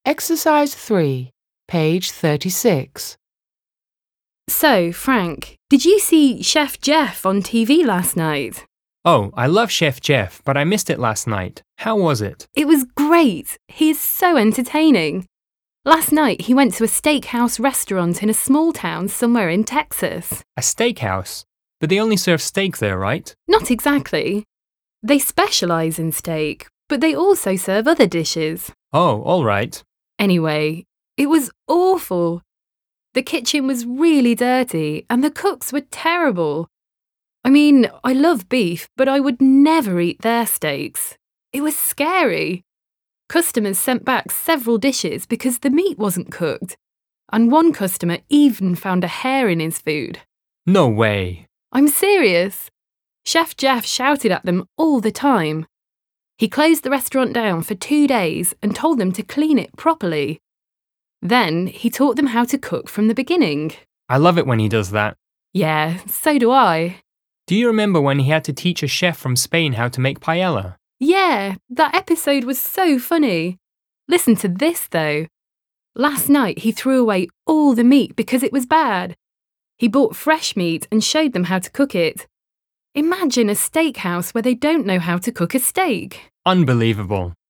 Exercise 3, page 36. So, Frank, did you see Chef Jeff on TV last night? Oh, I love Chef Jeff, but I missed it last night. How was it? It was great. He is so entertaining. Last night he went to a steakhouse restaurant in a small town somewhere in Texas. A steakhouse? But they only serve steak there, right? Not exactly. They specialise in steak, but they also serve other dishes. Oh, all right. Anyway, it was awful. The kitchen was really dirty and the cooks were terrible. I mean, I love beef, but I would never eat their steaks. It was scary. Customers sent back several dishes because the meat wasn't cooked. And one customer even found a hair in his food. No way. I'm serious. Chef Jeff shouted at them all the time. He closed the restaurant down for 2 days and told them to clean it properly. Then he taught them how to cook from the beginning. I love it when he does that. Yeah, so do I. Do you remember when he had to teach a chef from Spain how to make paella? Yeah, that episode was so funny. Listen to this though. Last night he threw away all the meat because it was bad. He bought fresh meat and showed them how to cook it. Imagine a steakhouse where they don't know how to cook a steak. Unbelievable.